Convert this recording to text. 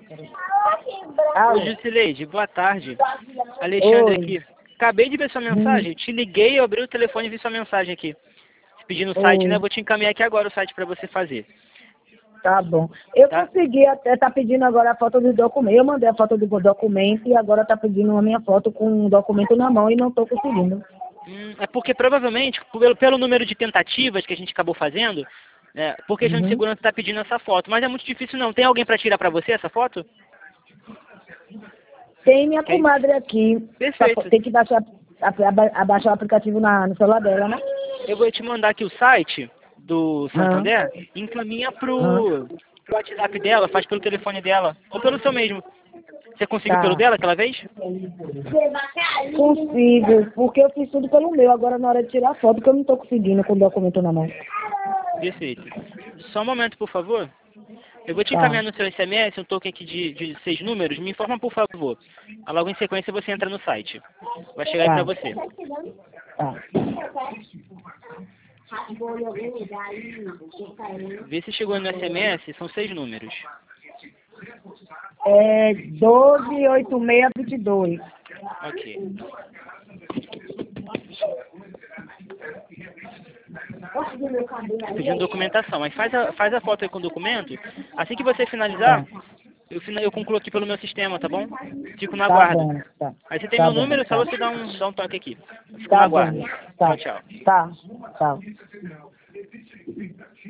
Oi, Jusileide, boa tarde. Alexandre aqui. Acabei de ver sua mensagem. Te liguei, eu abri o telefone e vi sua mensagem aqui. Pedindo o site, né? Vou te encaminhar aqui agora o site para você fazer. Tá bom. Eu Tá? consegui até, tá pedindo agora a foto do documento. Eu mandei a foto do documento e agora tá pedindo a minha foto com o documento na mão e não tô conseguindo. É porque provavelmente, pelo número de tentativas que a gente acabou fazendo, por questão de segurança está pedindo essa foto. Mas é muito difícil não. Tem alguém para tirar para você essa foto? Tem minha comadre aqui. Perfeito. Tem que baixar o aplicativo no celular dela, né? Eu vou te mandar aqui o site do Santander, encaminha pro WhatsApp dela, faz pelo telefone dela, ou pelo seu mesmo. Você conseguiu pelo dela aquela vez? Consigo, porque eu fiz tudo pelo meu, agora na hora de tirar foto, que eu não tô conseguindo com o documento na mão. Perfeito. Só um momento, por favor. Eu vou te encaminhar no seu SMS um token aqui de 6 números. Me informa, por favor. Logo em sequência você entra no site. Vai chegar aí pra você. Tá. Vê se chegou no SMS, são 6 números. É 128622. Ok. Pedindo documentação, mas faz a foto aí com o documento. Assim que você finalizar, eu concluo aqui pelo meu sistema, tá bom? Fico na guarda. Bom, tá. Aí você tem meu número, só você dá um toque aqui. Fico na guarda. Tá. Tchau, tchau. Tá. Tchau.